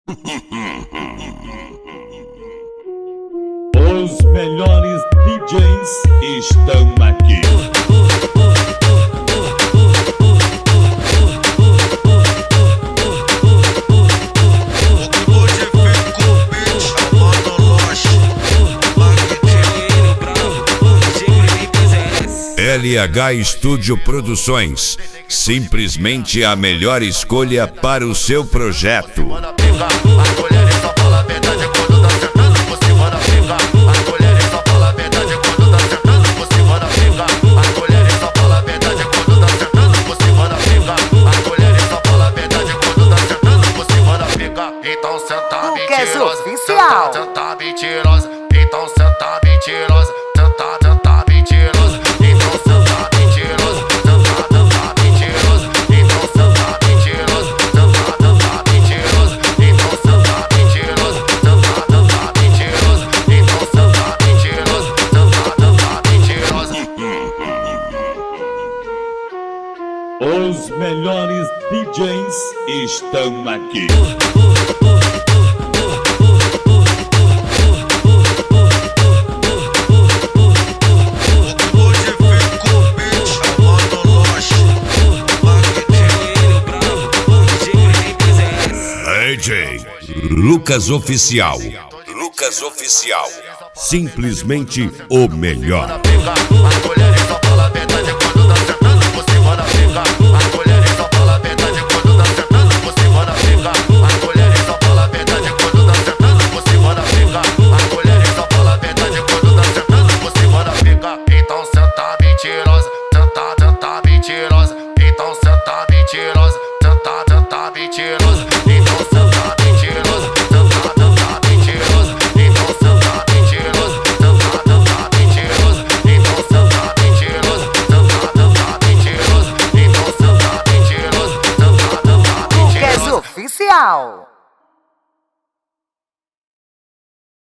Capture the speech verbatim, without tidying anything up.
Os melhores D Js estão aqui. L H Studio Produções, simplesmente a melhor escolha para o seu projeto. Então senta mentirosa, oficial. Senta mentirosa, então senta mentirosa, senta, senta mentirosa, então senta mentirosa, senta, senta mentirosa, então senta mentirosa, senta, senta mentirosa, então senta mentirosa, senta, senta mentirosa, então senta mentirosa, senta, senta mentirosa. Os melhores D Js estão aqui. D J Lucas Oficial. Lucas Oficial. Simplesmente o melhor. Então senta mentirosa, senta, senta mentirosa, então senta mentirosa, senta, senta mentirosa, então senta mentirosa, senta, senta mentirosa, então senta mentirosa, senta, senta mentirosa, então senta mentirosa, senta, senta mentirosa, então senta mentirosa, senta, senta mentirosa. Lucas Oficial.